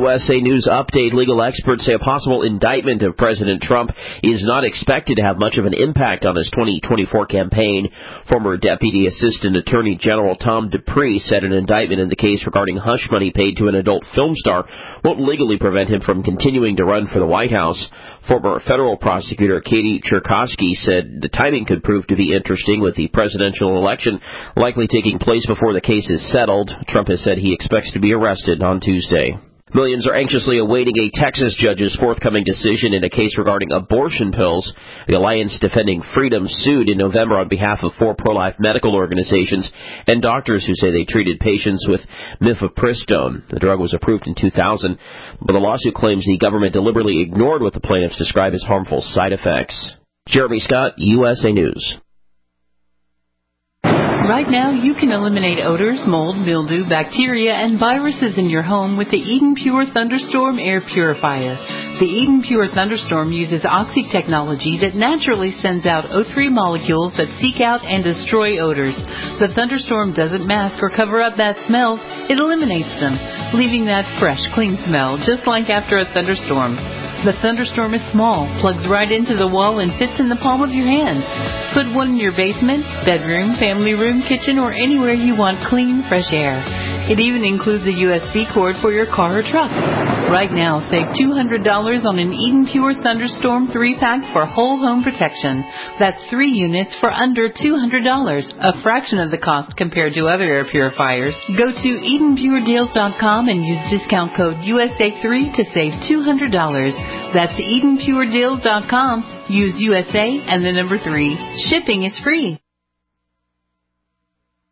USA News update. Legal experts say a possible indictment of President Trump is not expected to have much of an impact on his 2024 campaign. Former Deputy Assistant Attorney General Tom Dupree said an indictment in the case regarding hush money paid to an adult film star won't legally prevent him from continuing to run for the White House. Former federal prosecutor Katie Cherkosky said the timing could prove to be interesting, with the presidential election likely taking place before the case is settled. Trump has said he expects to be arrested on Tuesday. Millions are anxiously awaiting a Texas judge's forthcoming decision in a case regarding abortion pills. The Alliance Defending Freedom sued in November on behalf of 4 pro-life medical organizations and doctors who say they treated patients with mifepristone. The drug was approved in 2000, but the lawsuit claims the government deliberately ignored what the plaintiffs describe as harmful side effects. Jeremy Scott, USA News. Right now, you can eliminate odors, mold, mildew, bacteria, and viruses in your home with the Eden Pure Thunderstorm Air Purifier. The Eden Pure Thunderstorm uses Oxy technology that naturally sends out O3 molecules that seek out and destroy odors. The Thunderstorm doesn't mask or cover up bad smells, it eliminates them, leaving that fresh, clean smell, just like after a thunderstorm. The Thunderstorm is small, plugs right into the wall, and fits in the palm of your hand. Put one in your basement, bedroom, family room, kitchen, or anywhere you want clean, fresh air. It even includes a USB cord for your car or truck. Right now, save $200 on an Eden Pure Thunderstorm 3-pack for whole home protection. That's 3 units for under $200, a fraction of the cost compared to other air purifiers. Go to EdenPureDeals.com and use discount code USA3 to save $200. That's EdenPureDeals.com. Use USA and the number 3. Shipping is free.